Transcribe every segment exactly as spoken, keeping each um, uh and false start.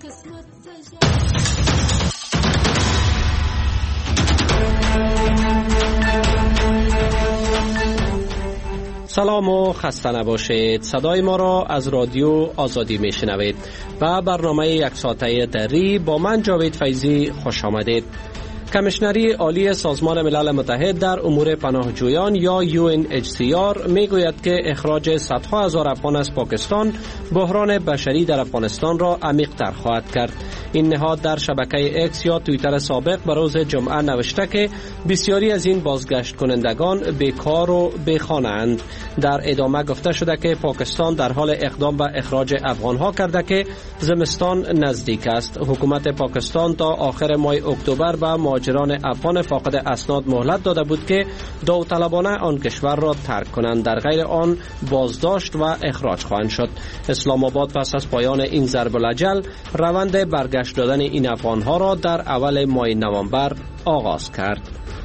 سلام و خسته نباشید. صدای ما را از رادیو آزادی میشنوید و برنامه یک ساعته دری با من جاوید فیضی خوش آمدید. کمیشنری عالی سازمان ملل متحد در امور پناهجویان یا یو ان اچ سی آر میگوید که اخراج صدها هزار افغان از پاکستان بحران بشری در افغانستان را عمیق‌تر خواهد کرد. این نهاد در شبکه اکس یا توییتر سابق به روز جمعه نوشته که بسیاری از این بازگشت کنندگان بیکار و بیخانه اند. در ادامه گفته شده که پاکستان در حال اقدام به اخراج افغانها کرده که زمستان نزدیک است. حکومت پاکستان تا آخر ماه اکتبر به مهاجران افغان فاقد اسناد مهلت داده بود که داوطلبانه آن کشور را ترک کنند، در غیر آن بازداشت و اخراج خواهند شد. اسلام آباد پس از پایان این ضرب الاجل روند برگشت دادن این افغانها را در اول ماه نوامبر آغاز کرد.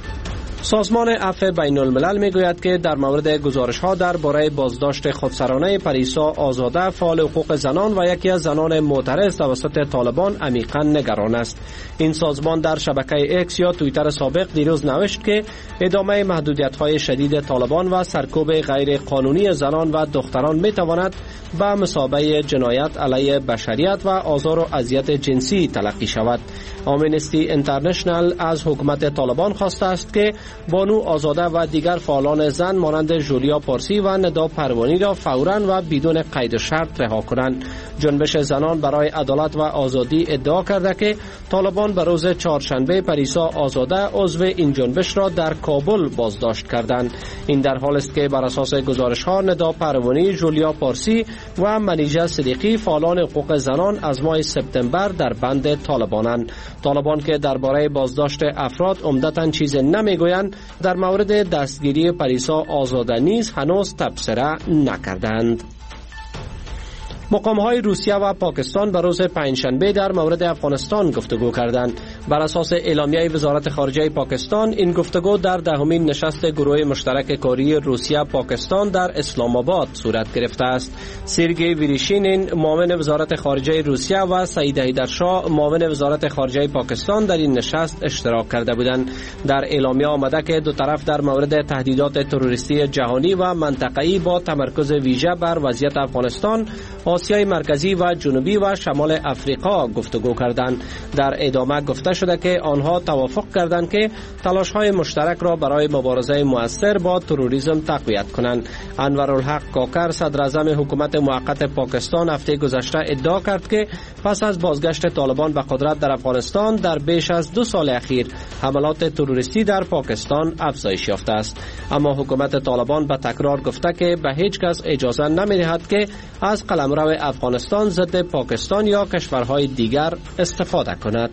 سازمان عفو بین الملل میگوید که در مورد گزارش ها درباره بازداشت خودسرانه پریسا آزاده فعال حقوق زنان و یکی از زنان معترض توسط طالبان عمیقا نگران است. این سازمان در شبکه اکس یا توییتر سابق دیروز نوشت که ادامه محدودیت های شدید طالبان و سرکوب غیر قانونی زنان و دختران میتواند به مثابه جنایت علیه بشریت و آزار و اذیت جنسی تلقی شود. آمنستی اینترنشنال از حکومت طالبان خواسته است که بانو آزاده و دیگر فعالان زن مانند جولیا پارسی و ندا پروانی را فوراً و بدون قید و شرط رها کنند. جنبش زنان برای عدالت و آزادی ادعا کرده که طالبان به روز چهارشنبه پریسا آزاده عضو این جنبش را در کابل بازداشت کردند. این در حالی است که بر اساس گزارش‌ها ندا پروانی، جولیا پارسی و منیژه صدیقی فعالان حقوق زنان از ماه سپتامبر در بند طالبانند. طالبان که درباره بازداشت افراد عمدتاً چیز نمیگویند، در مورد دستگیری پریسا آزاده نیز هنوز تبصره نکردند. مقام‌های روسیه و پاکستان به روز پنجشنبه در مورد افغانستان گفتگو کردند. بر اساس اعلامیه وزارت خارجه پاکستان، این گفتگو در دهمین نشست گروه مشترک کاری روسیه پاکستان در اسلام آباد صورت گرفته است. سرگئی ویریشینین معاون وزارت خارجه روسیه و سعید حیدرشاه معاون وزارت خارجه پاکستان در این نشست اشتراک کرده بودند. در اعلامیه آمده که دو طرف در مورد تهدیدات تروریستی جهانی و منطقه‌ای با تمرکز ویژه بر وضعیت افغانستان، آسیای مرکزی و جنوبی و شمال افریقا گفتگو کردند. در ادامه گفته شده که آنها توافق کردند که تلاش‌های مشترک را برای مبارزه مؤثر با تروریسم تقویت کنند. انورالحق کاکر صدر اعظم حکومت موقت پاکستان هفته گذشته ادعا کرد که پس از بازگشت طالبان به قدرت در افغانستان در بیش از دو سال اخیر حملات تروریستی در پاکستان افزایش یافته است. اما حکومت طالبان به تکرار گفته که به هیچ کس اجازه نمی‌دهد که از قلمرو افغانستان ضد پاکستان یا کشورهای دیگر استفاده کند.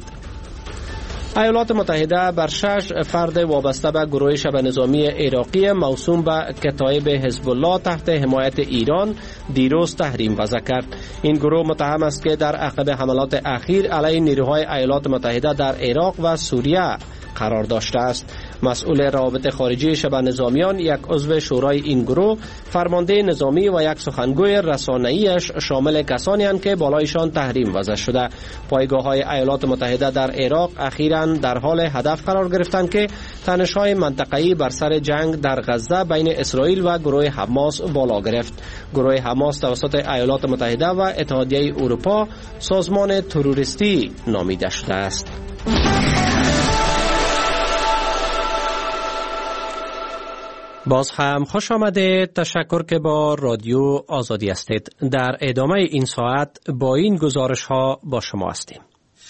ایالات متحده بر شش فرد وابسته به گروه شبه نظامی عراقی موسوم به کتایب حزب الله تحت حمایت ایران دیروز تحریم وضع کرد. این گروه متهم است که در عقب حملات اخیر علیه نیروهای ایالات متحده در عراق و سوریه قرار داشته است. مسئول روابط خارجی شبه نظامیان، یک عضو شورای این گروه، فرمانده نظامی و یک سخنگوی رسانه‌ایش شامل کسانی اند که بالایشان تحریم وضع شده. پایگاه‌های ایالات متحده در عراق اخیراً در حال هدف قرار گرفتند که تنش‌های منطقه‌ای بر سر جنگ در غزه بین اسرائیل و گروه حماس بالا گرفت. گروه حماس توسط ایالات متحده و اتحادیه اروپا سازمان تروریستی نامیده شده است. باز هم خوش آمده. تشکر که با رادیو آزادی هستید. در ادامه این ساعت با این گزارش ها با شما هستیم.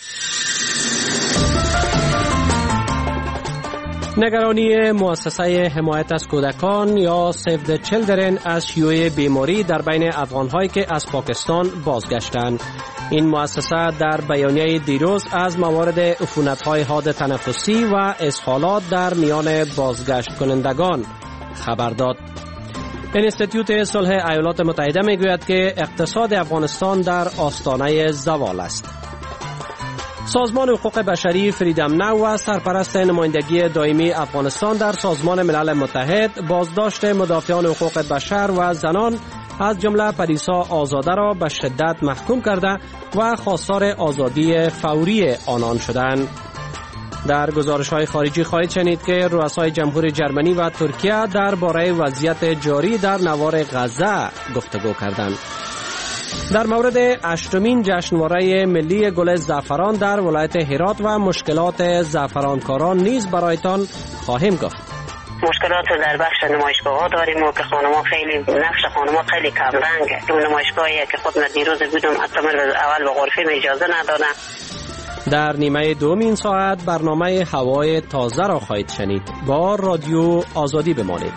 نگرانی مؤسسه حمایت از کودکان یا سیو د چیلدرن از شیوع بیماری در بین افغان‌هایی که از پاکستان بازگشتند. این مؤسسه در بیانیه دیروز از موارد عفونت‌های حاد تنفسی و اسهالات در میان بازگشت کنندگان خبر داد. انستیتوت صلح ایالات متحده میگوید که اقتصاد افغانستان در آستانه زوال است. سازمان حقوق بشری فریدم ناو و سرپرست نمایندگی دائمی افغانستان در سازمان ملل متحد بازداشت مدافعان حقوق بشر و زنان از جمله پریسا آزاده را به شدت محکوم کرده و خواستار آزادی فوری آنان شدند. در گزارش‌های خارجی خواهید شنید که رؤسای جمهور جرمنی و ترکیه درباره وضعیت جاری در نوار غزه گفتگو کردند. در مورد هشتمین جشنواره ملی گل زعفران در ولایت هرات و مشکلات زعفرانکاران نیز برایتان خواهیم گفت. مشکلات در بخش نمایشگاه ها داریم و که خانما خیلی نقش خانما خیلی کم رنگه. تو نمایشگاهی که خود من دیروز بودم حتی من اول به غرفه اجازه ندادن. در نیمه دوم این ساعت برنامه هوای تازه را خواهید شنید. با رادیو آزادی بمانید.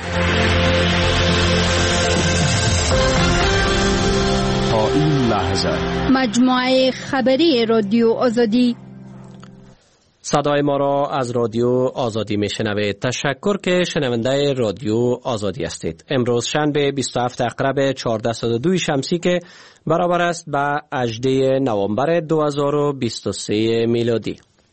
تا این لحظه مجموعه خبری رادیو آزادی. صدای ما را از رادیو آزادی میشنوید. تشکر که شنونده رادیو آزادی هستید. امروز شنبه بیست و هفتم اقرب چهارده صد و دو شمسی که برابر است به هجدهم نوامبر دو هزار و بیست و سه میلادی.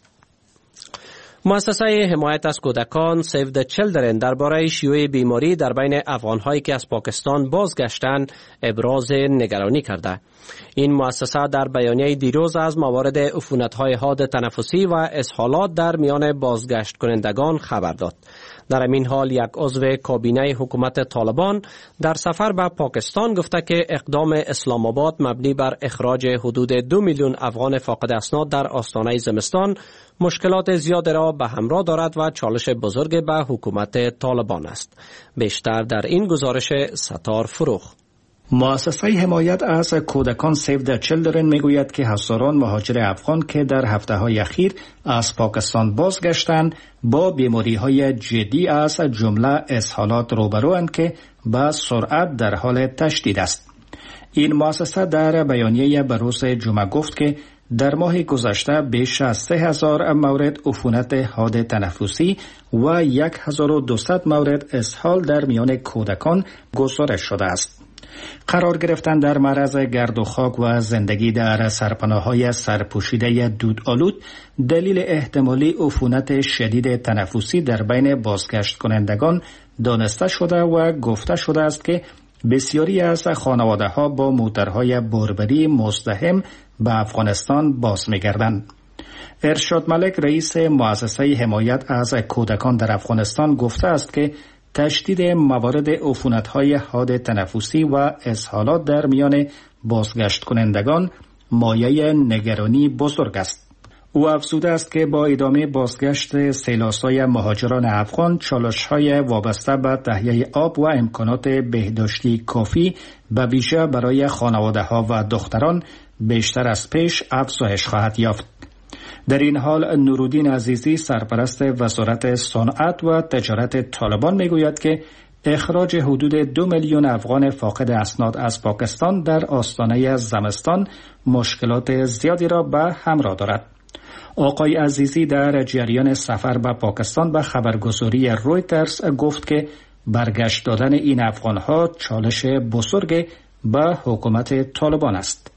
مؤسسه حمایت از کودکان سیو د چیلدرن درباره شیوع بیماری در بین افغان‌هایی که از پاکستان بازگشتند ابراز نگرانی کرده. این مؤسسه در بیانیه دیروز از موارد عفونت‌های حاد تنفسی و اسهالات در میان بازگشت کنندگان خبر داد. در این حال یک عضو کابینه حکومت طالبان در سفر به پاکستان گفته که اقدام اسلام آباد مبنی بر اخراج حدود دو میلیون افغان فاقد اسناد در آستانه زمستان مشکلات زیاد را به همراه دارد و چالش بزرگ به حکومت طالبان است. بیشتر در این گزارش ستار فروخ. مؤسسه حمایت از کودکان سیو د چیلدرن میگوید که هزاران مهاجر افغان که در هفته‌های اخیر از پاکستان بازگشتند با بیماری‌های جدی از جمله اسهالات روبروند که به سرعت در حال تشدید است. این مؤسسه در بیانیه به روز جمعه گفت که در ماه گذشته بیش از سه هزار مورد عفونت حاد تنفسی و هزار و دویست مورد اسهال در میان کودکان گزارش شده است. قرار گرفتن در معرض گرد و خاک و زندگی در سرپناه‌های سرپوشیده دودآلود دلیل احتمالی عفونت شدید تنفسی در بین بازگشت کنندگان دانسته شده و گفته شده است که بسیاری از خانواده‌ها با موترهای بربری مزدحم به افغانستان باز می‌گردند. ارشاد ملک رئیس مؤسسه حمایت از کودکان در افغانستان گفته است که تشدید موارد عفونت‌های حاد تنفسی و اسهالات در میان بازگشت کنندگان مایه نگرانی بزرگ است. او افزوده است که با ادامه بازگشت سیلاسای مهاجران افغان چالش‌های وابسته به تهیه آب و امکانات بهداشتی کافی به ویژه برای خانواده‌ها و دختران بیشتر از پیش افزایش خواهد یافت. در این حال نورالدین عزیزی سرپرست وزارت صنعت و تجارت طالبان میگوید که اخراج حدود دو میلیون افغان فاقد اسناد از پاکستان در آستانه زمستان مشکلات زیادی را به همراه دارد. آقای عزیزی در جریان سفر به پاکستان به خبرگزاری رویترز گفت که برگشت دادن این افغانها چالش بزرگ به حکومت طالبان است.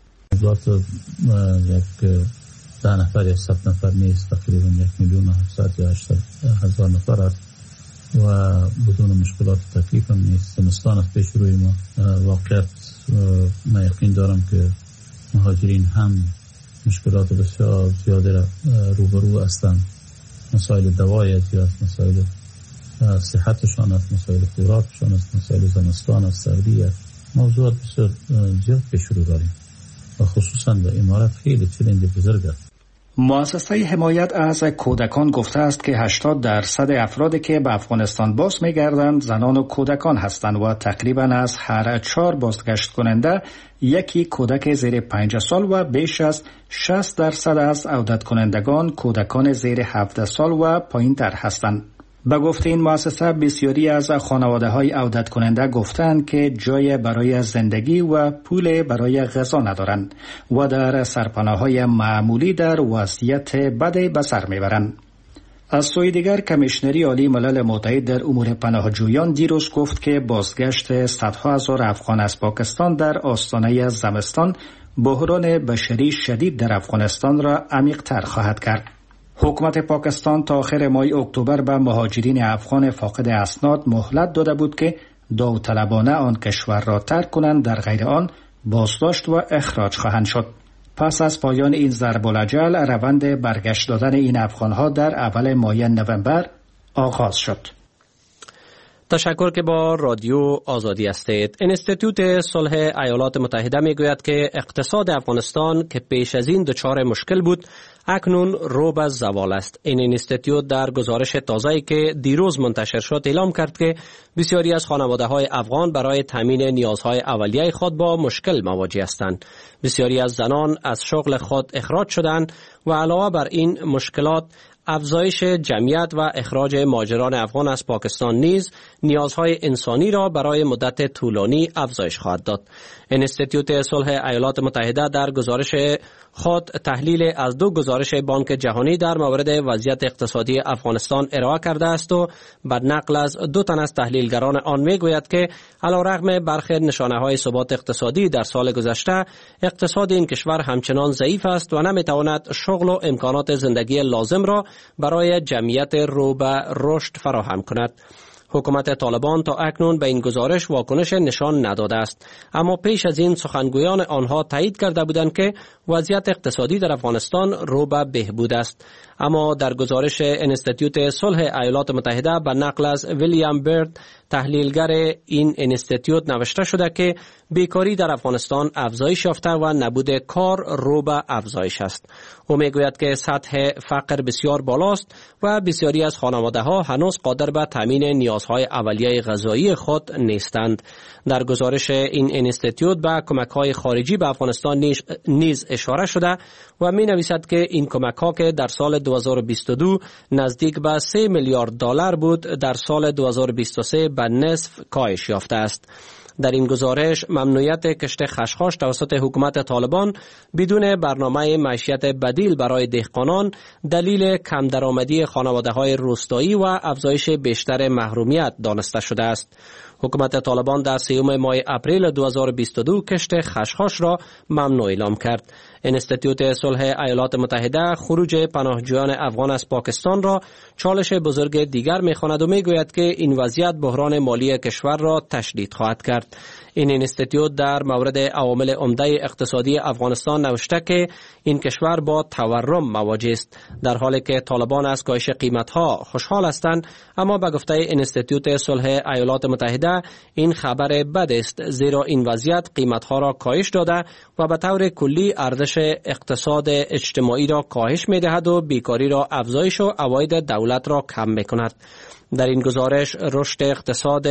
ده نفر یا صد نفر نیست، تقریبا یک میلیون و هفتصد یا هشتصد هزار نفر است و بدون مشکلات تکلیف هم نیست. زمستان از پیش روی ما. واقعیت من یقین دارم که مهاجرین هم مشکلات بسیار زیاده را روبرو هستند. مسائل دوای زیاد، مسائل صحتشان است، مسائل خوراکشان است، مسائل زمستان است، سردی است. موضوعات بسیار زیاد پیش رو داریم و خصوصا به امارات خیلی چالش بزرگ است. مؤسسه حمایت از کودکان گفته است که هشتاد درصد افرادی که به افغانستان باز می‌گردند زنان و کودکان هستند و تقریباً از هر چهار بازگشت کننده یکی کودک زیر پنج سال و بیش از شصت درصد از عودت کنندگان کودکان زیر هفده سال و پایین‌تر هستند. به گفته این مؤسسه بسیاری از خانواده‌های عودت کننده گفتند که جای برای زندگی و پول برای غذا ندارند و در سرپناه‌های معمولی در وضعیت بدی به سر میبرند. از سوی دیگر کمیشنری عالی ملل متحد در امور پناهجویان دیروز گفت که بازگشت صدها هزار افغان از پاکستان در آستانه زمستان بحران بشری شدید در افغانستان را عمیق‌تر خواهد کرد. حکومت پاکستان تا آخر ماه اکتبر به مهاجرین افغان فاقد اسناد مهلت داده بود که داوطلبانه آن کشور را ترک کنند، در غیر آن بازداشت و اخراج خواهند شد. پس از پایان این ضرب الاجل، روند برگشت دادن این افغانها در اول ماه نوامبر آغاز شد. تشکر که با رادیو آزادی هستید. انستیتوت صلح ایالات متحده می گوید که اقتصاد افغانستان که پیش از این دچار مشکل بود اکنون رو به زوال است. این انستیتوت در گزارش تازه‌ای که دیروز منتشر شد اعلام کرد که بسیاری از خانواده‌های افغان برای تامین نیازهای اولیه خود با مشکل مواجه هستند. بسیاری از زنان از شغل خود اخراج شدند و علاوه بر این مشکلات افزایش جمعیت و اخراج مهاجران افغان از پاکستان نیز نیازهای انسانی را برای مدت طولانی افزایش خواهد داد. انستیتوت صلح ایالات متحده در گزارش خود تحلیل از دو گزارش بانک جهانی در مورد وضعیت اقتصادی افغانستان ارائه کرده است و بر نقل از دو تن از تحلیلگران آن میگوید که علیرغم برخی نشانه‌های ثبات اقتصادی در سال گذشته، اقتصاد این کشور همچنان ضعیف است و نمیتواند شغل و امکانات زندگی لازم را برای جمعیت رو به رشد فراهم کند. حکومت طالبان تا اکنون به این گزارش واکنش نشان نداده است، اما پیش از این سخنگویان آنها تایید کرده بودند که وضعیت اقتصادی در افغانستان رو به بهبود است. اما در گزارش انستیتوت صلح ایالات متحده به نقل از ویلیام برد، تحلیلگر این انستیتوت، نوشته شده که بیکاری در افغانستان افزایش یافته و نبود کار رو به افزایش است. او میگوید که سطح فقر بسیار بالاست و بسیاری از خانواده‌ها هنوز قادر به تامین نیازهای اولیه غذایی خود نیستند. در گزارش این انستیتوت به کمک‌های خارجی به افغانستان نیز اشاره شده و می‌نویسد که این کمک‌ها که در سال دو هزار و بیست و دو نزدیک به سه میلیارد دلار بود، در سال دو هزار و بیست و سه به نصف کاهش یافته است. در این گزارش ممنوعیت کشت خشخاش توسط حکومت طالبان بدون برنامه معیشت بدیل برای دهقانان دلیل کم درآمدی خانواده‌های روستایی و افزایش بیشتر محرومیت دانسته شده است. حکومت طالبان در سیوم ماه اپریل دو هزار و بیست و دو کشت خشخاش را ممنوع اعلام کرد. انستیتوت صلح ایالات متحده خروج پناهجویان افغان از پاکستان را چالش بزرگ دیگر می‌خواند و می‌گوید که این وضعیت بحران مالی کشور را تشدید خواهد کرد. این انستیتوت در مورد عوامل عمده اقتصادی افغانستان نوشته که این کشور با تورم مواجه است، در حالی که طالبان از کاهش قیمت‌ها خوشحال هستند، اما به گفته انستیتوت صلح ایالات متحده این خبر بد است، زیرا این وضعیت قیمت‌ها را کاهش داده و به طور کلی ارزش اقتصاد اجتماعی را کاهش می‌دهد و بیکاری را افزایش و عواید دولت را کم می‌کند. در این گزارش رشد اقتصاد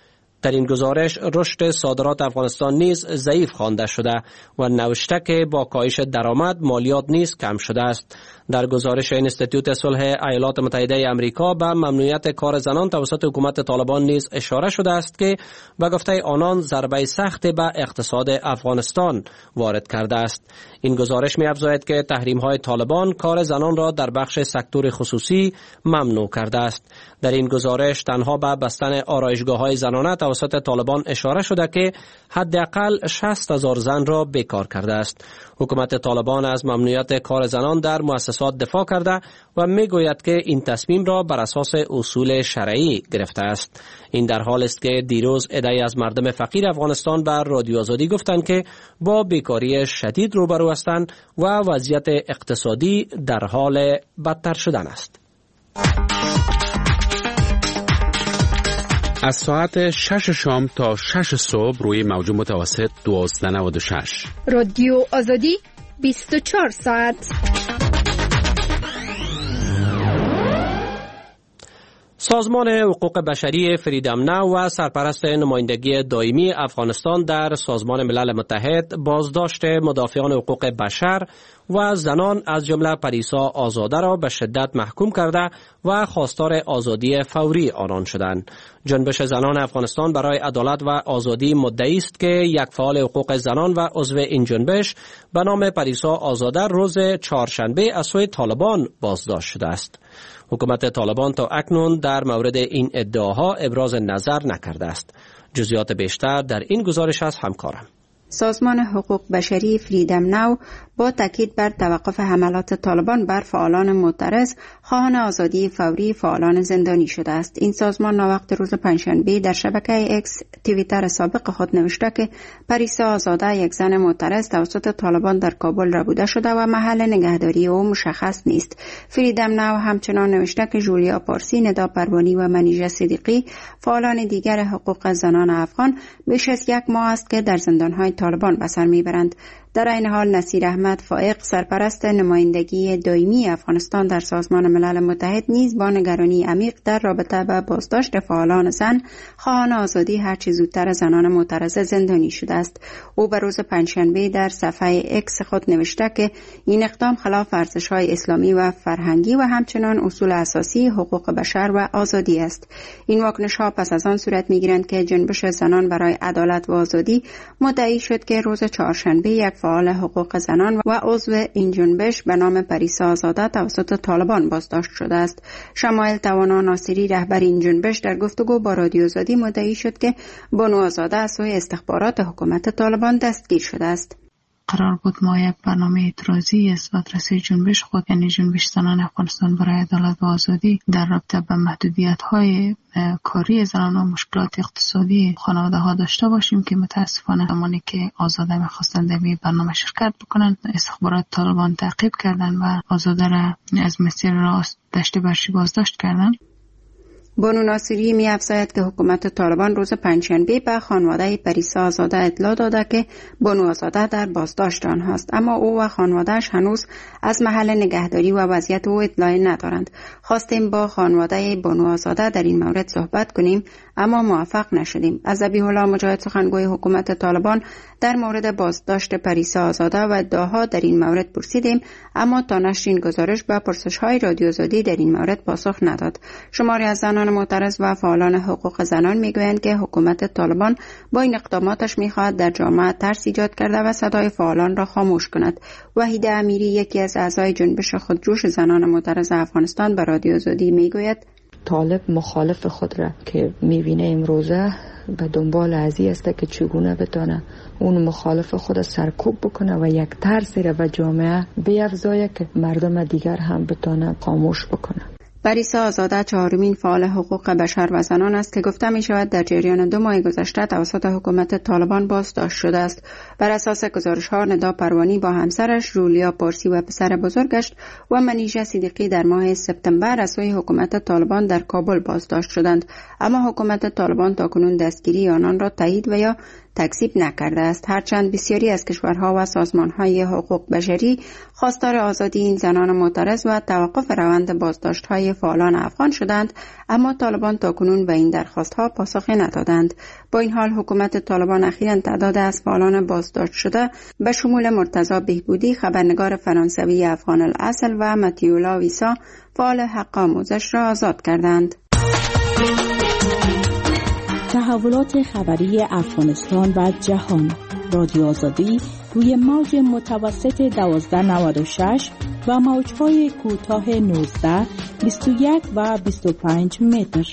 در این گزارش رشد صادرات افغانستان نیز ضعیف خوانده شده و نوشته که با کاهش درآمد مالیات نیز کم شده است. در گزارش انستیتوت صلح ایالات متحده آمریکا به ممنوعیت کار زنان توسط حکومت طالبان نیز اشاره شده است که به گفته آنان ضربه سخت به اقتصاد افغانستان وارد کرده است. این گزارش می‌افزاید که تحریم‌های طالبان کار زنان را در بخش سکتور خصوصی ممنوع کرده است. در این گزارش تنها به بستن آرایشگاه‌های زنانه توسط طالبان اشاره شده که حداقل شصت هزار زن را بیکار کرده است. حکومت طالبان از ممنوعیت کار زنان در مؤسسات دفاع کرده و میگوید که این تصمیم را بر اساس اصول شرعی گرفته است. این در حال است که دیروز عده‌ای از مردم فقیر افغانستان بر رادیو آزادی گفتند که با بیکاری شدید روبرو هستند و وضعیت اقتصادی در حال بدتر شدن است. از ساعت شش شام تا شش صبح روی موج متوسط دویست و نود و شش. رادیو آزادی بیست و چهار ساعت. سازمان حقوق بشری فریدم ناو و سرپرست نمایندگی دائمی افغانستان در سازمان ملل متحد بازداشت مدافعان حقوق بشر و زنان از جمله پریسا آزاده را به شدت محکوم کرده و خواستار آزادی فوری آنان شدند. جنبش زنان افغانستان برای عدالت و آزادی مدعی است که یک فعال حقوق زنان و عضو این جنبش به نام پریسا آزاده روز چهارشنبه از سوی طالبان بازداشت شده است. حکومت طالبان تا اکنون در مورد این ادعاها ابراز نظر نکرده است. جزئیات بیشتر در این گزارش از همکارم. سازمان حقوق بشری فریدم ناو با تاکید بر توقف حملات طالبان بر فعالان معترض خواهان آزادی فوری فعالان زندانی شده است. این سازمان ناوقت روز پنجشنبه در شبکه اکس توییتر سابق خود نوشته که پریسا آزاده یک زن معترض توسط طالبان در کابل ربوده شده و محل نگهداری او مشخص نیست. فریدم ناو همچنان نوشته که جولیا پارسی، ندا پروانی و منیژه صدیقی فعالان دیگر حقوق زنان افغان بیش از یک ماه است که در زندانهای طالبان به سر میبرند. در این حال نصیر احمد فائق، سرپرست نمایندگی دائمی افغانستان در سازمان ملل متحد، نیز با نگرانی عمیق در رابطه با بازداشت فعالان زن خواهان آزادی هرچه زودتر زنان معترض زندانی شده است. او به روز پنجشنبه در صفحه اکس خود نوشته که این اقدام خلاف ارزش‌های اسلامی و فرهنگی و همچنان اصول اساسی حقوق بشر و آزادی است. این واکنش‌ها پس از آن صورت می‌گیرند که جنبش زنان برای عدالت و آزادی مدعی شد که روز چهارشنبه یک فعال حقوق زنان و عضو این جنبش به نام پریسا آزاده توسط طالبان بازداشت شده است. شمایل توانا ناصری، رهبر این جنبش، در گفتگو با رادیو آزادی مدعی شد که بانو آزاده از سوی استخبارات حکومت طالبان دستگیر شده است. قرار بود ما یک برنامه اعتراضی از مدرسه جنبش خود، یعنی جنبش زنان افغانستان برای عدالت و آزادی، در رابطه به محدودیت‌های کاری زنان و مشکلات اقتصادی خانواده ها داشته باشیم که متاسفانه زمانی که آزاده می‌خواستند در این برنامه شرکت بکنند، استخبارات طالبان تعقیب کردند و آزاده را از مسیر راست دشت برشی بازداشت کردند. بانو ناصری می افزاید که حکومت طالبان روز پنجشنبه به خانواده پریسا آزاده اطلاع داده که بانو آزاده در بازداشت آنهاست، اما او و خانواده‌اش هنوز از محل نگهداری و وضعیت او اطلاعی ندارند. خواستیم با خانواده بانو آزاده در این مورد صحبت کنیم اما موفق نشدیم. از ذبیح الله مجاهد، سخنگوی حکومت طالبان، در مورد بازداشت پریسا آزاده و ادعاها در این مورد پرسیدیم، اما تا نشر این گزارش به پرسش‌های رادیو آزادی در این مورد پاسخ نداد. شماری از زنان معترض و فعالان حقوق زنان میگویند که حکومت طالبان با این اقداماتش میخواهد در جامعه ترس ایجاد کرده و صدای فعالان را خاموش کند. وحیده امیری، یکی از اعضای جنبش خودجوش زنان معترض افغانستان، به رادیو آزادی میگوید طالب مخالف خود را که میبینه امروزه به دنبال ازی است که چگونه بتانه اون مخالف خود سرکوب بکنه و یک ترسی را به جامعه بیفزایه که مردم دیگر هم بتانه خاموش بکنه. پریسا آزاده چهارمین فعال حقوق بشر و زنان است که گفته می شود در جریان دو ماه گذشته توسط حکومت طالبان بازداشت شده است. بر اساس گزارش ها، ندا پروانی با همسرش جولیا پارسی و پسر بزرگش و منیژه صدیقی در ماه سپتامبر از سوی حکومت طالبان در کابل بازداشت شدند، اما حکومت طالبان تاکنون دستگیری آنان را تایید و یا تکذیب نکرده است. هرچند بسیاری از کشورها و سازمانهای حقوق بشری خواستار آزادی این زنان معترض و توقف روند بازداشت‌های فعالان افغان شدند، اما طالبان تاکنون به این درخواست‌ها پاسخی ندادند. با این حال حکومت طالبان اخیراً تعداد از فعالان بازداشت شده به شمول مرتضی بهبودی، خبرنگار فرانسوی افغان الاصل، و متیولا ویسا، فعال حق آموزش را آزاد کردند. تحولات خبری افغانستان و جهان. رادیو آزادی روی موج متوسط دوازده نود و شش و موج‌های کوتاه نوزده، بیست و یک و بیست و پنج متر.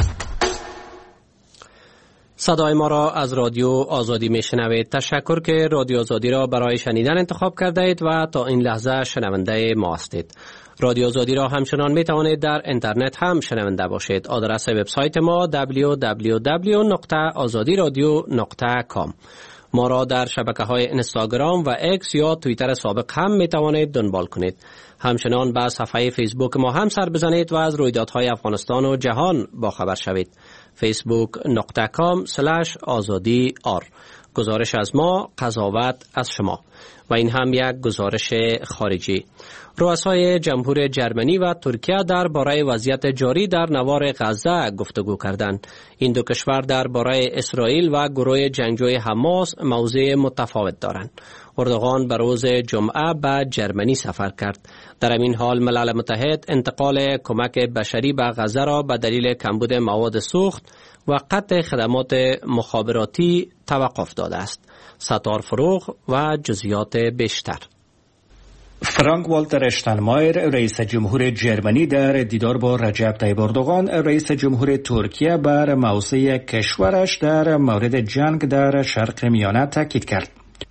صدای ما را از رادیو آزادی میشنوید. تشکر که رادیو آزادی را برای شنیدن انتخاب کرده اید و تا این لحظه شنونده ما هستید. رادیو آزادی را همچنان می توانید در اینترنت هم شنونده باشید. آدرس وبسایت ما دبلیو دبلیو دبلیو دات آزادی رادیو دات کام. ما را در شبکه‌های اینستاگرام و اکس یا توییتر سابق هم می توانید دنبال کنید. همچنان به صفحه فیسبوک ما هم سر بزنید و از رویدادهای افغانستان و جهان باخبر شوید. فیسبوک دات کام اسلش آزادی آر. گزارش از ما، قضاوت از شما. و این هم یک گزارش خارجی. رؤسای جمهور جرمنی و ترکیه درباره وضعیت جاری در نوار غزه گفتگو کردند. این دو کشور درباره اسرائیل و گروه جنگجوی حماس موضع متفاوت دارند. اردوغان به روز جمعه به جرمنی سفر کرد. در این حال ملل متحد انتقال کمک بشری به غزه را به دلیل کمبود مواد سوخت و قطع خدمات مخابراتی توقف داده است. ستار فروغ و جزئیات بیشتر. فرانک والتر اشتاینمایر، رئیس جمهور جرمنی، در دیدار با رجب طیب اردوغان، رئیس جمهور ترکیه، بر موضع کشورش در مورد جنگ در شرق میانه تاکید کرد.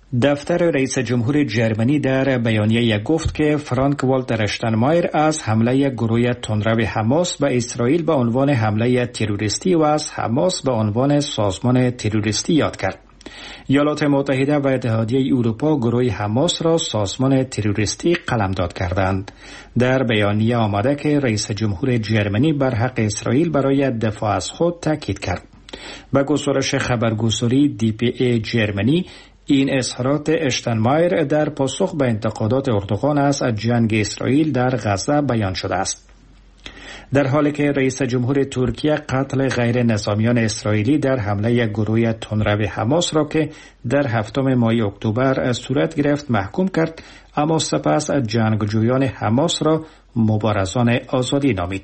دفتر رئیس جمهور جرمنی در بیانیه گفت که فرانک والتر اشتاینمایر از حمله گروه تندرو حماس به اسرائیل به عنوان حمله تروریستی و از حماس به عنوان سازمان تروریستی یاد کرد. ایالات متحده و اتحادیه اروپا گروه حماس را سازمان تروریستی قلمداد کردند. در بیانیه آمده که رئیس جمهور جرمنی بر حق اسرائیل برای دفاع از خود تاکید کرد. به گزارش خبرگزاری دی پی ای جرمنی، این اظهارات اشتاینمایر در پاسخ به انتقادات اردوغان از جنگ اسرائیل در غزه بیان شده است. در حالی که رئیس جمهور ترکیه قتل غیر نظامیان اسرائیلی در حمله گروه تندرو حماس را که در هفتم ماه اکتبر صورت گرفت محکوم کرد، اما سپس جنگجویان حماس را مبارزان آزادی نامید.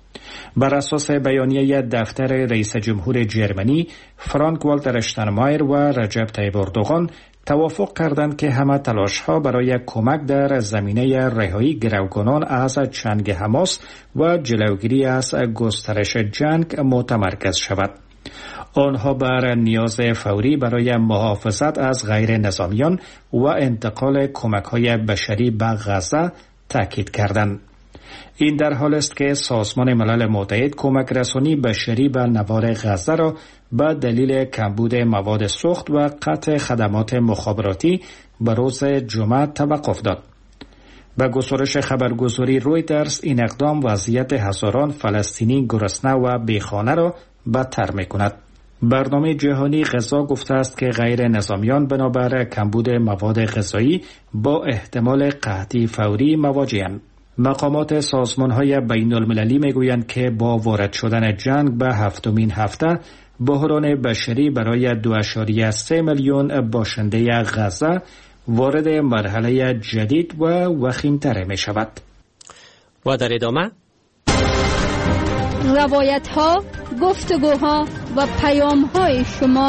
بر اساس بیانیه دفتر رئیس جمهور جرمنی، فرانک والتر اشتاینمایر و رجب طیب اردوغان توافق کردند که همه تلاش‌ها برای کمک در زمینه رهایی گروگانان از چنگ حماس و جلوگیری از گسترش جنگ متمرکز شود. آنها بر نیاز فوری برای محافظت از غیر نظامیان و انتقال کمک‌های بشری به غزه تاکید کردند. این در حال است که سازمان ملل متحد کمک رسانی بشری به نوار غزه را به دلیل کمبود مواد سوخت و قطع خدمات مخابراتی به روز جمعه توقف داد. به گزارش خبرگزاری رویترز، این اقدام وضعیت هزاران فلسطینی گرسنه و بیخانه را بدتر می‌کند. برنامه جهانی غذا گفته است که غیر نظامیان بنابر کمبود مواد غذایی با احتمال قحطی فوری مواجه‌اند. مقامات سازمان‌های بین‌المللی می‌گویند که با وارد شدن جنگ به هفتمین هفته، بحران بشری برای دو ممیز سه میلیون باشنده غزه وارد مرحله جدید و وخیم‌تر می‌شود. و در ادامه روایت‌ها، گفتگوها و پیام‌های شما.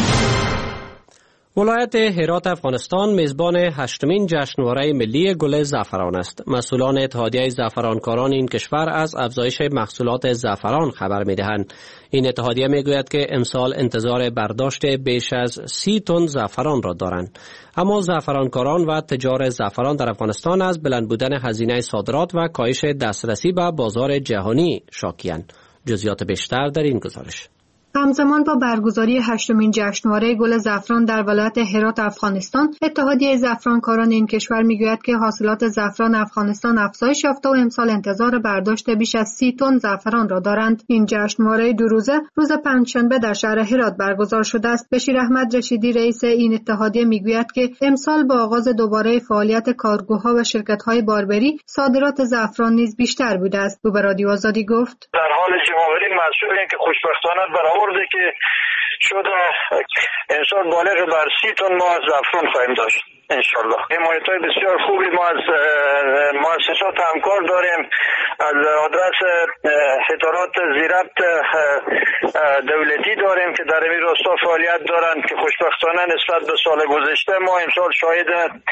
ولایت هرات افغانستان میزبان هشتمین جشنواره ملی گل زعفران است. مسئولان اتحادیه زعفرانکاران این کشور از افزایش محصولات زعفران خبر می‌دهند. این اتحادیه میگوید که امسال انتظار برداشت بیش از سی تن زعفران را دارند. اما زعفرانکاران و تجار زعفران در افغانستان از بلند بودن هزینه صادرات و کاهش دسترسی به بازار جهانی شاکی‌اند. جزئیات بیشتر در این گزارش. همزمان با برگزاری هشتمین جشنواره گل زعفران در ولایت هرات افغانستان، اتحادیه زعفرانکاران این کشور میگوید که حاصلات زعفران افغانستان افزایش یافته و امسال انتظار برداشت بیش از سی تن زعفران را دارند. این جشنواره دو روزه روز پنجشنبه در شهر هرات برگزار شده است. بشیر احمد رشیدی رئیس این اتحادیه میگوید که امسال با آغاز دوباره فعالیت کارگوها و شرکت‌های باربری، صادرات زعفران نیز بیشتر بوده است. او به رادیو آزادی گفت: در حال جمع‌آوری مسئولین که خوشبختانه برآورده که شده امسال بالغ بر سی تن ما زعفران خواهیم داشت انشالله. حمایت‌های بسیار خوبی ما از مؤسسات همکار داریم، از آدرس ادارات زیربط دولتی داریم که در این راستا فعالیت دارند که خوشبختانه نسبت به سال گذشته ما امسال شاهد،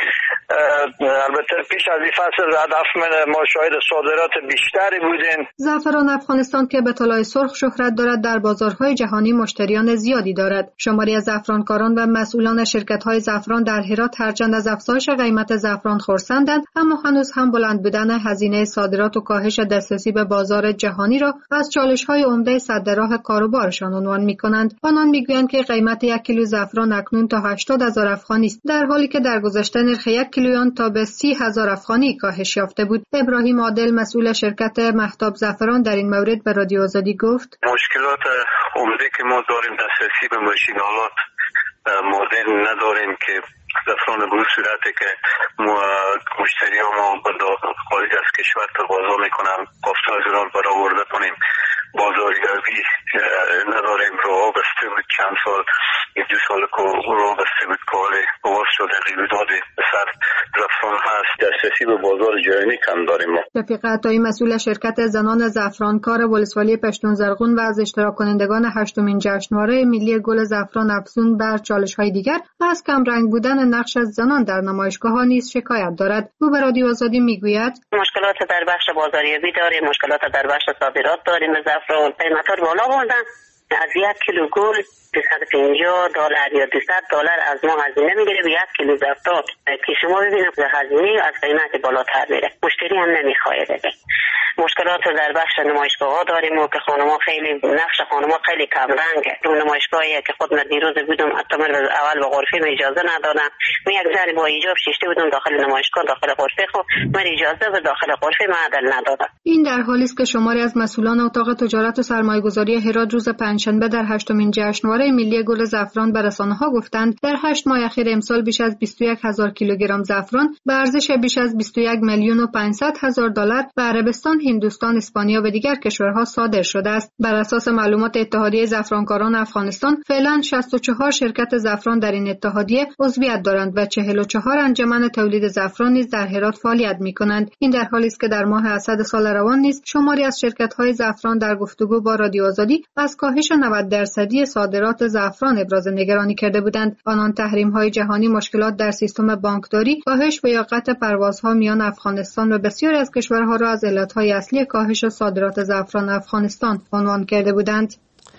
البته پیش از این فصل هدف ما شاهد صادرات بیشتری بودیم. زعفران افغانستان که به طلای سرخ شهرت دارد در بازارهای جهانی مشتریان زیادی دارد. شماری از زعفرانکاران و مسئولان شرکت‌های زعفران در هرات هرچند از افزایش قیمت زعفران خرسندند، اما هنوز هم بلند بودن هزینه صادرات و کاهش دسترسی به بازار جهانی را از چالش‌های عمده سد راه کاروبارشان عنوان می‌کنند. آنان می‌گویند که قیمت یک کیلو زعفران اکنون تا هشتاد هزار افغانی است، در حالی که در گذشته نرخ یک کیلوی آن تا به سی هزار افغانی کاهش یافته بود. ابراهیم عادل مسئول شرکت مهتاب زعفران در این مورد به رادیو آزادی گفت: مشکلات عمده که ما داریم دسترسی به ماشین‌آلات مدرن نداریم که زعفران به صورتی که مشتری ها ما خارج از کشور تقاضا میکنن گفته از اونان برآورده کنیم. بازاریابی نداریم، راه بسته بود چند سال، یک دو سال که راه بسته بود کال باز شده قیمت به سر زعفران هست. دسترسی به بازار جهانی کم داریم ما. رفیق عطایی مسئول شرکت زنان زعفرانکار ولسوالی پشتون زرغون و از اشتراک کنندگان هشتمین جشنواره ملی گل زعفران افزون بر چالش‌های دیگر از کم رنگ بودن نقش زنان در نمایشگاه‌ها نیز شکایت دارد. او به رادیو آزادی میگوید: مشکلات در بخش بازاریابی داریم، مشکلات در بخش صادرات داریم، زعفران قیمت‌ها بالا بردن. از یک کیلو گل دویست و پنجاه دلار یا دویست دلار از ما هزینه میگیره به یک کیلو زفتات که شما ببینید هزینه از قیمت بالاتر میره، مشتری هم نمیخواد. مشکلات در بخش نمایشگاه ها داریم و که خانم‌ها خیلی نقش خانم‌ها خیلی کم رنگه. اون نمایشگاهی که خود من دیروز بودم حتی من اول به غرفه اجازه ندادم، من یک ذره با ایجاب شیشته بودم داخل نمایشگاه داخل غرفه، خب من اجازه به داخل غرفه معدل ندادم. این در حالی است که شماری از مسئولان اتاق تجارت و سرمایه‌گذاری هرات روز پنجشنبه در هشتمین جشنواره ملی گل زعفران به رسانه‌ها گفتند در هشت ماه اخیر امسال بیش از بیست و یک هزار کیلوگرم زعفران به ارزش بیش از بیست و یک میلیون و پانصد هزار دلار به عربستان، هندوستان، اسپانیا و دیگر کشورها صادر شده است. بر اساس معلومات اتحادیه زعفرانکاران افغانستان، فعلا شصت و چهار شرکت زعفران در این اتحادیه عضویت دارند و چهل و چهار انجمن تولید زعفران نیز در هرات فعالیت می‌کنند. این در حالی است که در ماه اسد سال روان نیز شماری از شرکت‌های زعفران در گفتگو با رادیو آزادی از کاهش نود درصدی صادرات زعفران ابراز نگرانی کرده بودند. آنان تحریم‌های جهانی، مشکلات در سیستم بانکداری، کاهش و یا قطع پروازها میان افغانستان و بسیاری از کشورها را از علت‌های اصلی کاهش صادرات زعفران افغانستان عنوان کرده بودند.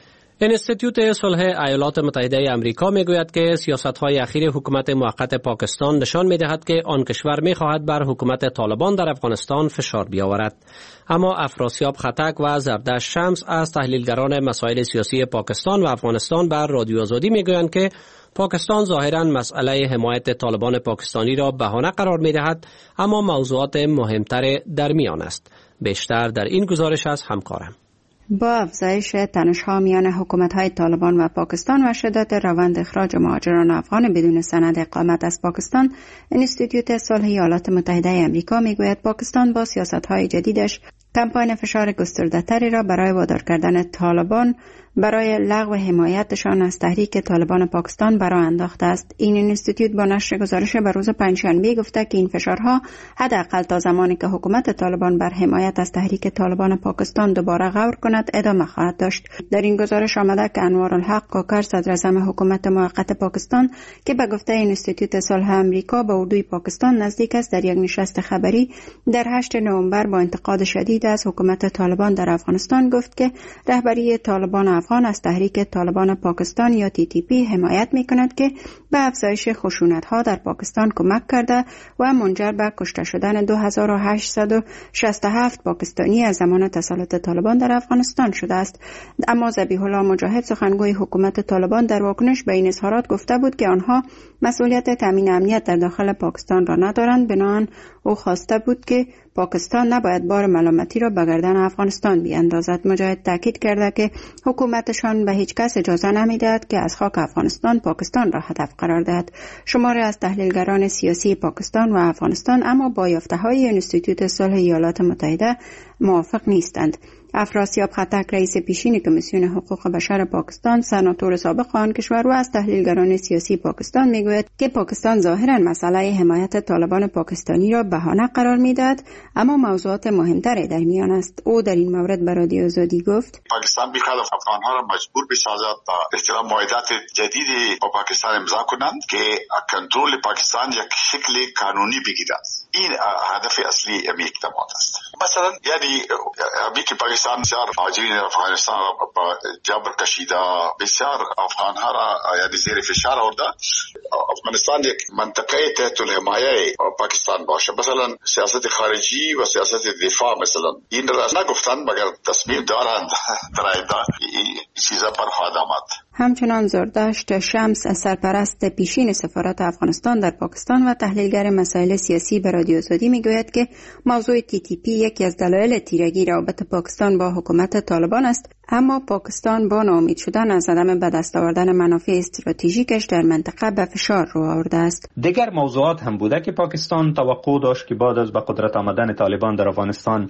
انستیتوت صلح ایالات متحده آمریکا میگوید که سیاست‌های اخیر حکومت موقت پاکستان نشان می‌دهد که آن کشور می‌خواهد بر حکومت طالبان در افغانستان فشار بیاورد. اما افراسیاب خطک و زردشت شمس از تحلیلگران مسائل سیاسی پاکستان و افغانستان بر رادیو آزادی میگویند که پاکستان ظاهراً مسئله حمایت طالبان پاکستانی را بهانه قرار می‌دهد، اما موضوعات مهمتر در میان است. بیشتر در این گزارش از همکارم. با افزایش تنش‌ها میان حکومت‌های طالبان و پاکستان و شدت روند اخراج مهاجران افغان بدون سند اقامت از پاکستان، انستیتوت صلح ایالات متحده آمریکا میگوید پاکستان با سیاست‌های جدیدش کمپاین فشار گسترده‌تری را برای وادار کردن طالبان برای لغو حمایتشان از تحریک طالبان پاکستان برای انداخته است. این اینستیتوت با نشر گزارش به روز پنجشنبه گفته که این فشارها حداقل تا زمانی که حکومت طالبان بر حمایت از تحریک طالبان پاکستان دوباره غور کند ادامه خواهد داشت. در این گزارش آمده که انوارالحق کاکر، صدراعظم حکومت موقت پاکستان که به گفته اینستیتوت صلح آمریکا به اردوی پاکستان نزدیک است، در یک نشست خبری در هشتم نوامبر با انتقاد شدید از حکومت طالبان در افغانستان گفت که رهبری طالبان افغان از تحریک طالبان پاکستان یا تی تی پی حمایت می‌کند که به افزایش خشونت‌ها در پاکستان کمک کرده و منجر به کشته شدن دو هزار و هشتصد و شصت و هفت پاکستانی از زمان تسلط طالبان در افغانستان شده است. اما ذبیح الله مجاهد، سخنگوی حکومت طالبان، در واکنش به این اظهارات گفته بود که آنها مسئولیت تامین امنیت در داخل پاکستان را ندارند. بنابراین او خواسته بود که پاکستان نباید بار ملامتی را به گردن افغانستان بیاندازد. مجاهد تاکید کرده که حکومتشان به هیچ کس اجازه نمیدهد که از خاک افغانستان پاکستان را هدف قرار دهد. شماری از تحلیلگران سیاسی پاکستان و افغانستان اما با یافته‌های انستیتوت صلح ایالات متحده موافق نیستند. افراسیاب خطک، رئیس پیشین کمیسیون حقوق بشر پاکستان، سناتور سابق آن کشور و از تحلیلگران سیاسی پاکستان میگوید که پاکستان ظاهراً مسئله حمایت طالبان پاکستانی را بهانه قرار میدهد، اما موضوعات مهمتری در میان است. او در این مورد به رادیو آزادی گفت پاکستان میخواد افغانها را مجبور بسازد تا احترام معاهدات جدیدی با پاکستان امضا کنند که کنترل پاکستان یک شکل قانونی بگیرد. این هدف اصلی این اقدامات است. مثلا یعنی همی که پاکستان بسیار مهاجرین افغانستان را با جبر کشیده، بسیار افغانها را یعنی زیر فشار آورده. افغانستان یک منطقه تحت الحمایه پاکستان باشه، مثلا سیاست خارجی و سیاست دفاع مثلا این را نگفتند مگر تصمیم دارند در آینده این چیزا بر خواهد آمد. همچنان زردشت شمس، سرپرست پیشین سفارت افغانستان در پاکستان و تحلیلگر مسائل سیاسی، به رادیو آزادی میگوید که موضوع تی تی پی یکی از دلایل تیرگی رابطه پاکستان با حکومت طالبان است، اما پاکستان با ناامید شدن از عدم به دست آوردن منافع استراتژیکش در منطقه به فشار رو آورده است. دیگر موضوعات هم بوده که پاکستان توقع داشت که بعد از به قدرت آمدن طالبان در افغانستان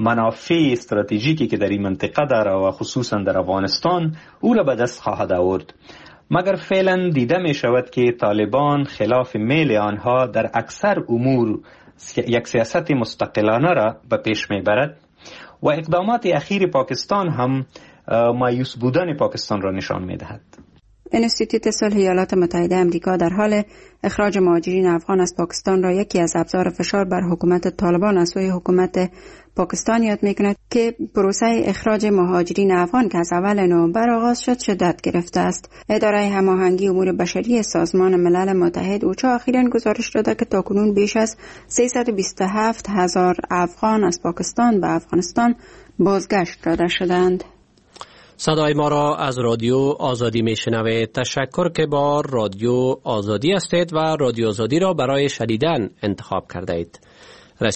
منافع استراتژیکی که در این منطقه داره و خصوصا در افغانستان او را به دست خواهد آورد. مگر فعلا دیده می شود که طالبان خلاف میل آنها در اکثر امور یک سیاست مستقلانه را به پیش می برد و اقدامات اخیر پاکستان هم مایوس بودن پاکستان را نشان می دهد. انستیتوت صلح ایالات متحده آمریکا در حال اخراج مهاجرین افغان از پاکستان را یکی از ابزار فشار بر حکومت طالبان از سوی حکومت پاکستان یاد می‌کند که پروسه اخراج مهاجرین افغان که از اول نوامبر آغاز شد شدت گرفته است. اداره هماهنگی امور بشری سازمان ملل متحد اوچا اخیراً گزارش داده که تاکنون بیش از سیصد و بیست و هفت هزار افغان از پاکستان به افغانستان بازگشت داده شدند. صدای ما را از رادیو آزادی میشنوید. تشکر که با رادیو آزادی هستید و رادیو آزادی را برای شنیدن انتخاب کرده اید.